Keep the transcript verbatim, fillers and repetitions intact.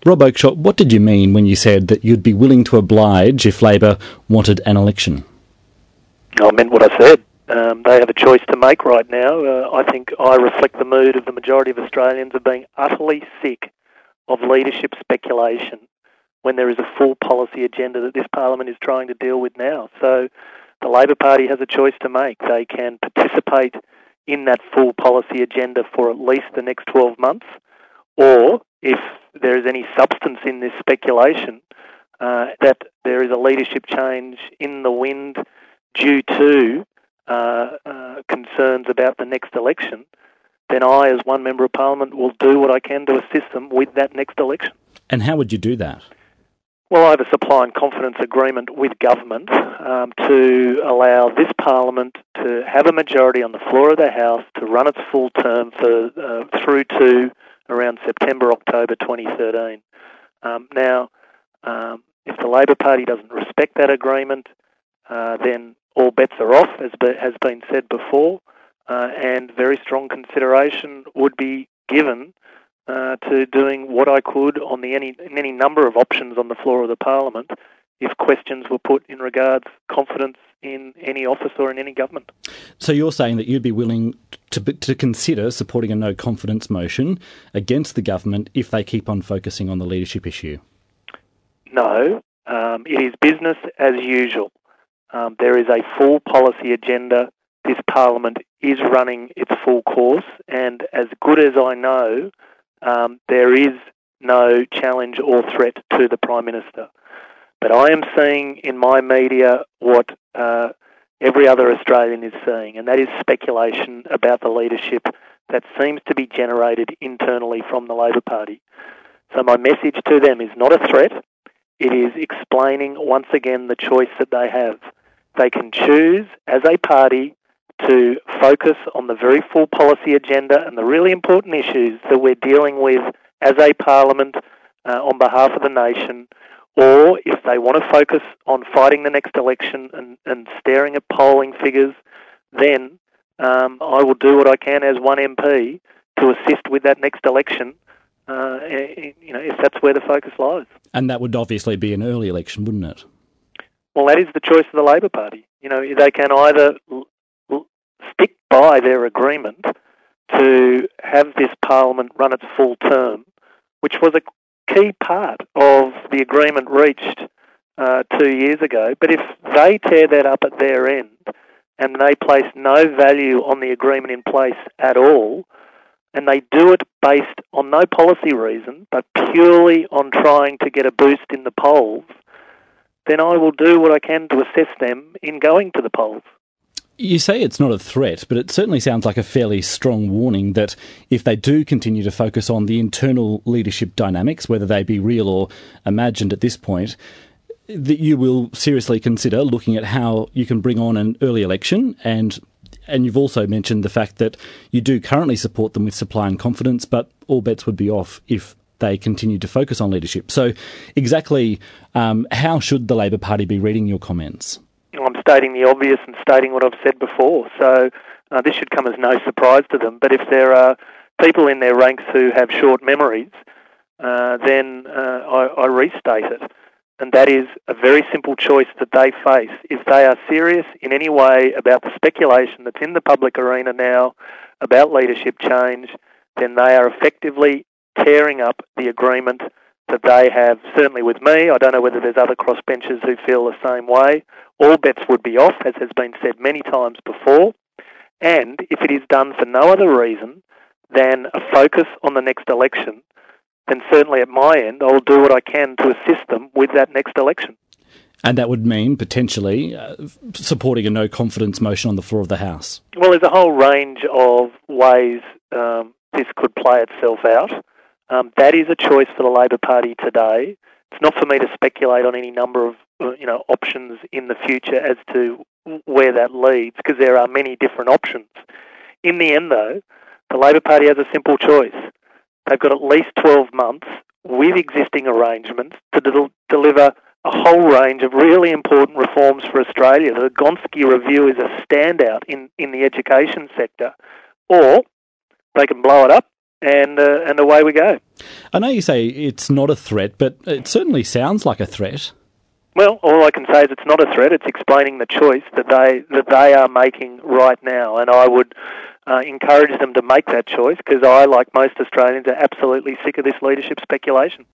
Rob Oakeshott, what did you mean when you said that you'd be willing to oblige if Labor wanted an election? I meant what I said. Um, they have a choice to make right now. Uh, I think I reflect the mood of the majority of Australians of being utterly sick of leadership speculation when there is a full policy agenda that this Parliament is trying to deal with now. So the Labor Party has a choice to make. They can participate in that full policy agenda for at least the next twelve months, or if there is any substance in this speculation, uh, that there is a leadership change in the wind due to uh, uh, concerns about the next election, then I, as one Member of Parliament, will do what I can to assist them with that next election. And how would you do that? Well, I have a supply and confidence agreement with government um, to allow this Parliament to have a majority on the floor of the House to run its full term for uh, through to around September, October twenty thirteen. Um, now, um, if the Labor Party doesn't respect that agreement, uh, then all bets are off, as be, has been said before, uh, and very strong consideration would be given uh, to doing what I could on the any any number of options on the floor of the Parliament if questions were put in regards confidence in any office or in any government. So you're saying that you'd be willing to to consider supporting a no confidence motion against the government if they keep on focusing on the leadership issue? No, um, it is business as usual. Um, there is a full policy agenda. This Parliament is running its full course, and as good as I know, um, there is no challenge or threat to the Prime Minister. But I am seeing in my media what uh, every other Australian is seeing, and that is speculation about the leadership that seems to be generated internally from the Labor Party. So my message to them is not a threat. It is explaining once again the choice that they have. They can choose as a party to focus on the very full policy agenda and the really important issues that we're dealing with as a Parliament uh, on behalf of the nation, or if they want to focus on fighting the next election and, and staring at polling figures, then um, I will do what I can as one M P to assist with that next election, uh, you know, if that's where the focus lies. And that would obviously be an early election, wouldn't it? Well, that is the choice of the Labor Party. You know, they can either l- l- stick by their agreement to have this Parliament run its full term, which was a key part of the agreement reached uh, two years ago. But if they tear that up at their end and they place no value on the agreement in place at all, and they do it based on no policy reason, but purely on trying to get a boost in the polls, then I will do what I can to assess them in going to the polls. You say it's not a threat, but it certainly sounds like a fairly strong warning that if they do continue to focus on the internal leadership dynamics, whether they be real or imagined at this point, that you will seriously consider looking at how you can bring on an early election. And and you've also mentioned the fact that you do currently support them with supply and confidence, but all bets would be off if they continue to focus on leadership. So exactly um, how should the Labor Party be reading your comments? I'm stating the obvious and stating what I've said before, so uh, this should come as no surprise to them. But if there are people in their ranks who have short memories, uh, then uh, I, I restate it. And that is a very simple choice that they face. If they are serious in any way about the speculation that's in the public arena now about leadership change, then they are effectively tearing up the agreement that they have, certainly with me. I don't know whether there's other crossbenchers who feel the same way. All bets would be off, as has been said many times before. And if it is done for no other reason than a focus on the next election, then certainly at my end, I will do what I can to assist them with that next election. And that would mean potentially uh, supporting a no-confidence motion on the floor of the House? Well, there's a whole range of ways um, this could play itself out. Um, that is a choice for the Labor Party today. It's not for me to speculate on any number of uh, you know options in the future as to where that leads, because there are many different options. In the end, though, the Labor Party has a simple choice. They've got at least twelve months with existing arrangements to del- deliver a whole range of really important reforms for Australia. The Gonski Review is a standout in, in the education sector. Or they can blow it up and uh, and away we go. I know you say it's not a threat, but it certainly sounds like a threat. Well, all I can say is it's not a threat. It's explaining the choice that they that they are making right now, and I would uh, encourage them to make that choice because I, like most Australians, are absolutely sick of this leadership speculation.